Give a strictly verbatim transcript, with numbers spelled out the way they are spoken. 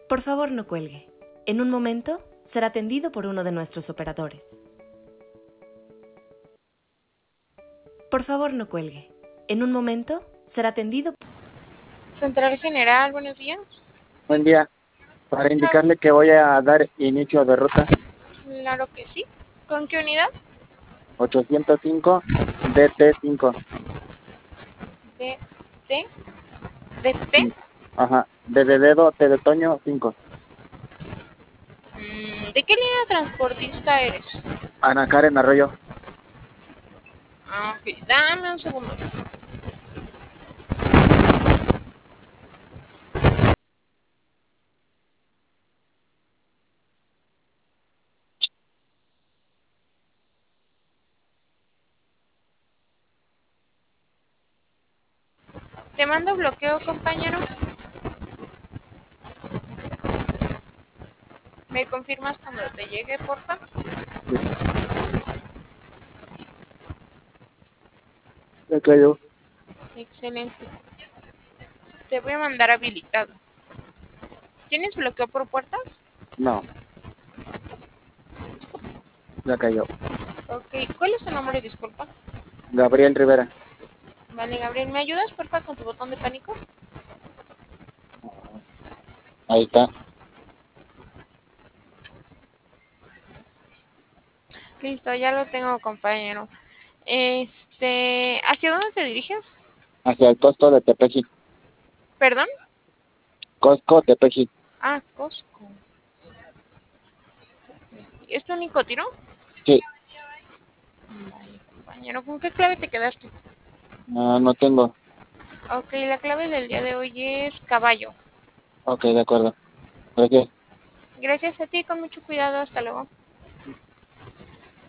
Por favor, no cuelgue. En un momento será atendido por uno de nuestros operadores. Por favor, no cuelgue. En un momento será atendido. Central General, buenos días. Buen día. Para indicarle que voy a dar inicio de ruta. Claro que sí. ¿Con qué unidad? ochocientos cinco D T cinco. D T. D T. Ajá. D de dedo, T de Toño, cinco. Mm, ¿De qué línea transportista eres? Ana Karen Arroyo. Ah, ok, dame un segundo. Te mando bloqueo, compañero. ¿Me confirmas cuando te llegue, porfa? Ya cayó. Excelente. Te voy a mandar habilitado. ¿Tienes bloqueo por puertas? No. Ya cayó. Ok, ¿cuál es tu nombre? Disculpa. Gabriel Rivera. Vale, Gabriel, ¿me ayudas, porfa, con tu botón de pánico? Ahí está. Listo, ya lo tengo, compañero. Este, ¿hacia dónde te diriges? Hacia el Costco de Tepeji. ¿Perdón? Costco Tepeji. Ah, Costco. ¿Es tu único tiro? Sí. Vale, compañero, ¿con qué clave te quedaste? No, no tengo. Ok, la clave del día de hoy es caballo. Ok, de acuerdo. Gracias. Gracias a ti, con mucho cuidado, hasta luego.